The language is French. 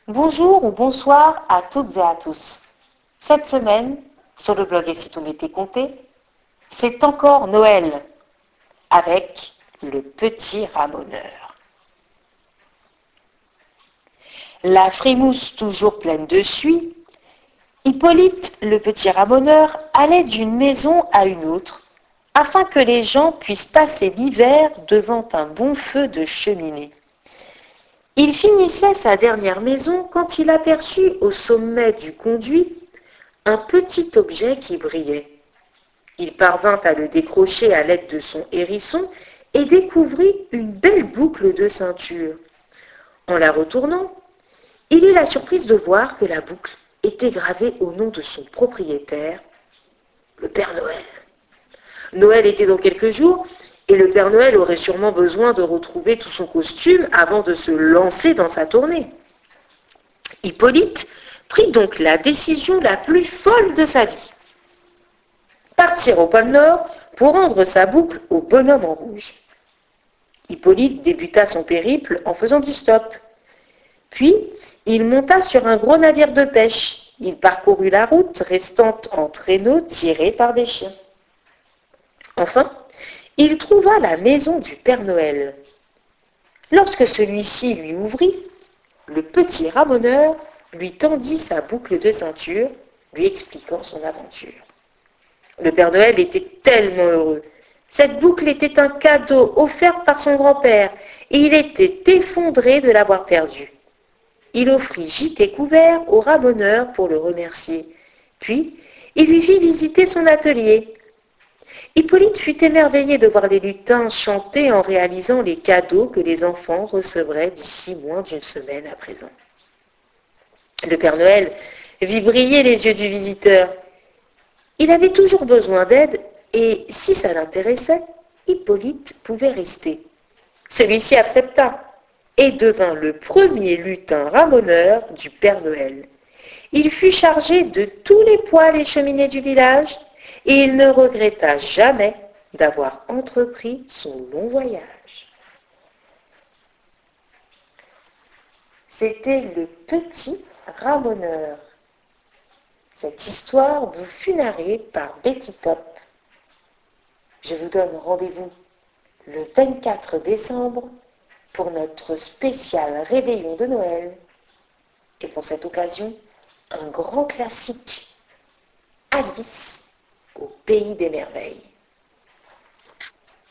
Bonjour ou bonsoir à toutes et à tous. Cette semaine, sur le blog Et si tout m'était compté, c'est encore Noël avec le petit ramoneur. La frimousse toujours pleine de suie, Hippolyte, le petit ramoneur, allait d'une maison à une autre afin que les gens puissent passer l'hiver devant un bon feu de cheminée. Il finissait sa dernière maison quand il aperçut au sommet du conduit un petit objet qui brillait. Il parvint à le décrocher à l'aide de son hérisson et découvrit une belle boucle de ceinture. En la retournant, il eut la surprise de voir que la boucle était gravée au nom de son propriétaire, le Père Noël. Noël était dans quelques jours et le Père Noël aurait sûrement besoin de retrouver tout son costume avant de se lancer dans sa tournée. Hippolyte prit donc la décision la plus folle de sa vie. Partir au pôle Nord pour rendre sa boucle au bonhomme en rouge. Hippolyte débuta son périple en faisant du stop. Puis, il monta sur un gros navire de pêche. Il parcourut la route, restant en traîneau tiré par des chiens. Enfin, il trouva la maison du Père Noël. Lorsque celui-ci lui ouvrit, le petit ramoneur lui tendit sa boucle de ceinture, lui expliquant son aventure. Le Père Noël était tellement heureux. Cette boucle était un cadeau offert par son grand-père et il était effondré de l'avoir perdue. Il offrit gîte et couvert au ramoneur pour le remercier. Puis, il lui fit visiter son atelier. Hippolyte fut émerveillé de voir les lutins chanter en réalisant les cadeaux que les enfants recevraient d'ici moins d'une semaine à présent. Le Père Noël vit briller les yeux du visiteur. Il avait toujours besoin d'aide et, si ça l'intéressait, Hippolyte pouvait rester. Celui-ci accepta et devint le premier lutin ramoneur du Père Noël. Il fut chargé de tous les poêles et cheminées du village et il ne regretta jamais d'avoir entrepris son long voyage. C'était le petit ramoneur. Cette histoire vous fut narrée par Betty Top. Je vous donne rendez-vous le 24 décembre pour notre spécial réveillon de Noël. Et pour cette occasion, un grand classique, Alice au pays des merveilles.